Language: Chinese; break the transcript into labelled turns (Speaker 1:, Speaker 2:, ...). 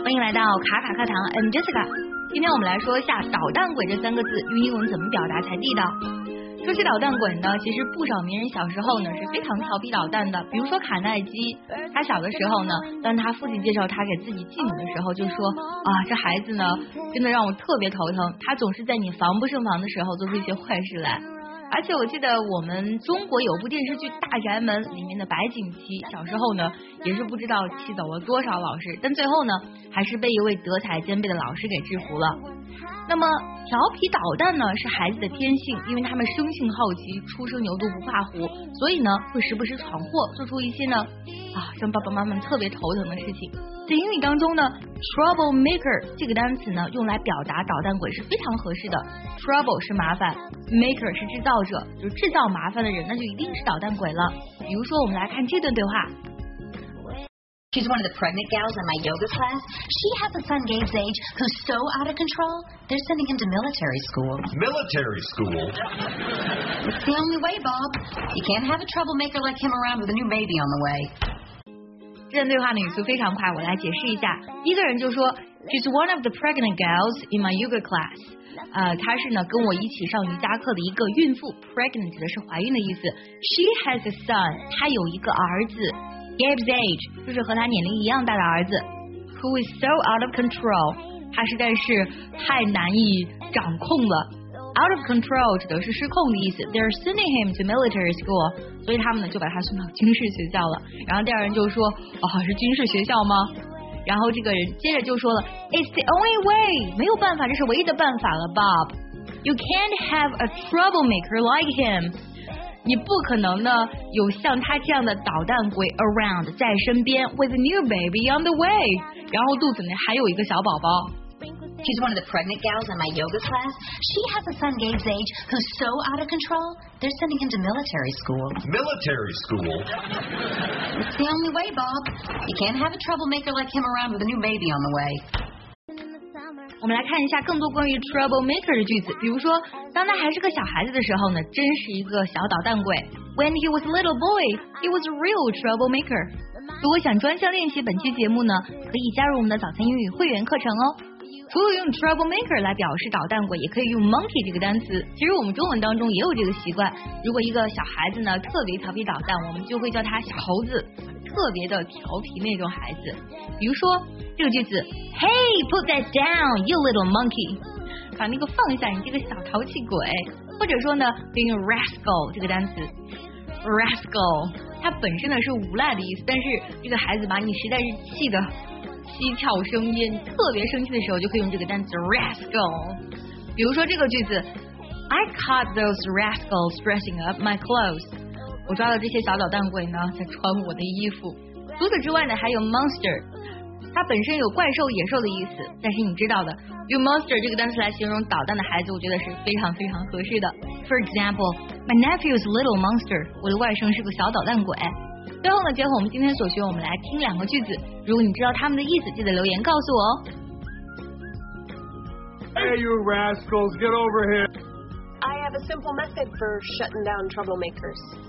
Speaker 1: 欢迎来到卡卡课堂 ，I'm Jessica。今天我们来说一下捣蛋鬼这3个字用英文怎么表达才地道。说起捣蛋鬼呢，其实不少名人小时候呢是非常调皮捣蛋的。比如说卡耐基，他小的时候呢，当他父亲介绍他给自己继母的时候，就说啊，这孩子呢真的让我特别头疼，他总是在你防不胜防的时候做出一些坏事来。而且我记得我们中国有部电视剧《大宅门》里面的白景琦，小时候呢也是不知道气走了多少老师，但最后呢还是被一位德才兼备的老师给制服了。那么调皮捣蛋呢是孩子的天性，因为他们生性好奇，初生牛犊不怕虎，所以呢会时不时闯祸，做出一些呢让爸爸妈妈特别头疼的事情。在英语当中呢 troublemaker 这个单词呢用来表达捣蛋鬼是非常合适的。 trouble 是麻烦， maker 是制造者，就是制造麻烦的人，那就一定是捣蛋鬼了。比如说我们来看这段对话。
Speaker 2: She's one of the pregnant gals in my yoga class. She has a son Gabe's age who's so out of control, they're sending him to military school.
Speaker 3: Military school?
Speaker 2: It's the only way, Bob. You can't have a troublemaker like him around with a new baby on the way.
Speaker 1: 这段对话的语速非常快，我来解释一下。一个人就说 She's one of the pregnant gals in my yoga class. 她是呢跟我一起上瑜伽课的一个孕妇， pregnant 指的是怀孕的意思。She has a son. 她有一个儿子。Gabe's age 就是和他年龄一样大的儿子 who is so out of control 他实在是太难以掌控了。 out of control 指的是失控的意思。 They're sending him to military school 所以他们呢就把他送到军事学校了。然后第二人就说是军事学校吗？然后这个人接着就说了 It's the only way 没有办法，这是唯一的办法了 Bob. You can't have a troublemaker like him你不可能呢有像他这样的捣蛋鬼 around 在身边 with a new baby on the way 然后肚子里还有一个小宝宝。
Speaker 2: She's one of the pregnant gals in my yoga class. She has a son Gabe's age who's so out of control, they're sending him to military school.
Speaker 3: Military school?
Speaker 2: It's the only way, Bob. You can't have a troublemaker like him around with a new baby on the way.
Speaker 1: 我们来看一下更多关于 troublemaker 的句子，比如说当他还是个小孩子的时候呢，真是一个小捣蛋鬼。 When he was a little boy, he was a real troublemaker. 如果想专项练习本期节目呢，可以加入我们的早餐英语会员课程哦。除了用 troublemaker 来表示捣蛋鬼，也可以用 monkey 这个单词。其实我们中文当中也有这个习惯，如果一个小孩子呢特别调皮捣蛋，我们就会叫他小猴子，特别的调皮那种孩子。比如说这个句子 Hey, put that down, you little monkey. 把那个放下，你这个小淘气鬼。或者说呢可以用 rascal 这个单词。 rascal 它本身呢是无赖的意思，但是这个孩子把你实在是气得七窍生烟，特别生气的时候就可以用这个单词 rascal。 比如说这个句子 I caught those rascals dressing up my clothes. 我抓到这些小捣蛋鬼呢在穿我的衣服。除此之外呢还有 monster， 它本身有怪兽野兽的意思，但是你知道的用 monster 这个单词来形容捣蛋的孩子，我觉得是非常非常合适的。 For example, my nephew is a little monster. 我的外甥是个小捣蛋鬼。最后呢，结合我们今天所学，我们来听2个句子，如果你知道他们的意思，记得留言告诉我哦。
Speaker 4: Hey, you rascals, get over here.
Speaker 5: I have a simple method for shutting down troublemakers.